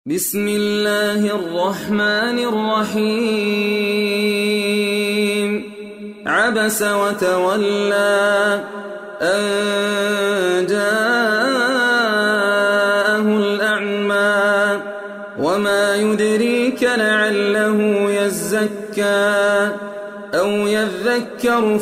بسم الله الرحمن الرحيم عبس وتولى أن جاءه الأعمى وما يدريك لعله يزكى أو يذكر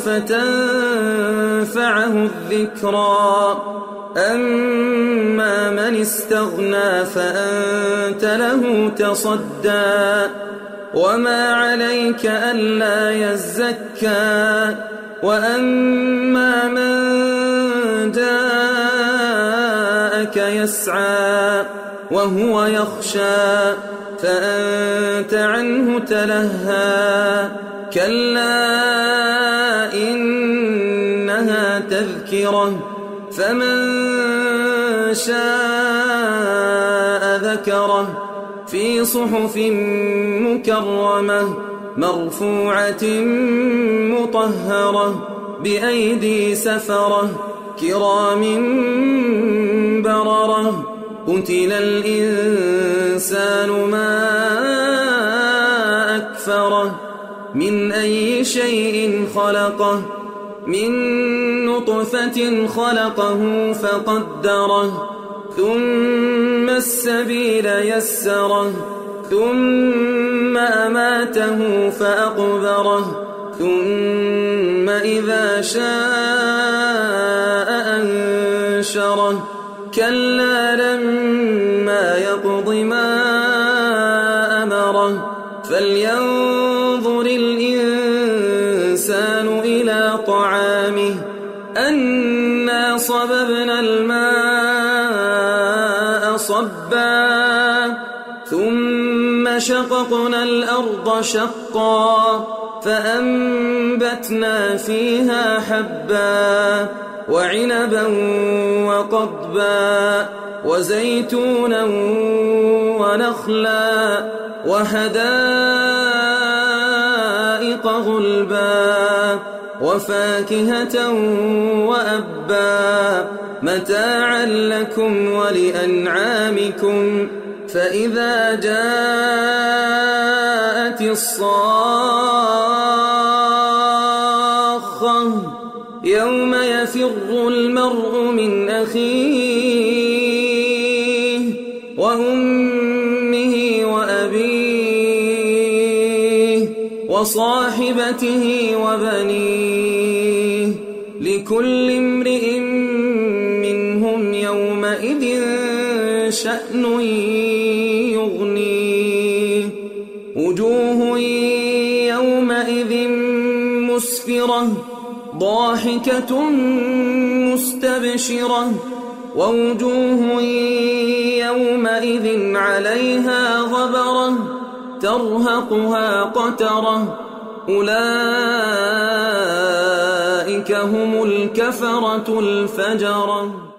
فتنفعه الذكرى أما من استغنى فأنت له تصدى وما عليك ألا يزكى وأما من جاءك يسعى وهو يخشى فأنت عنه تلهى كلا إنها تذكرة فمن شاء ذكره في صحف مكرمة مرفوعة مطهرة بأيدي سفرة كرام بررة قتل الإنسان ما أكفره من أي شيء خلقه من نطفة خلقه فقدره ثم السبيل يسره ثم أماته فأقبره ثم إذا شاء أنشره كلا لما يقض ما أمره فلينظر الإنسان إلى طعامه أنا صببنا الماء صبا ثم شققنا الأرض شقا فأنبتنا فيها حبا وعنبا وقضبا وزيتونا ونخلا وحدائق غلبا وفاكهة وأبا متاعا لكم ولأنعامكم فإذا جاءت الصاخة يوم يفر المرء من أخيه وأمه وأبيه وصاحبته وبنيه لكل امرئ منهم يومئذ شأن يغنيه وجوه يومئذ مسفرة ضاحكة مستبشرة ووجوه يومئذ عليها غبرة ترهقها قترة أولئك هم الكفرة الفجرة.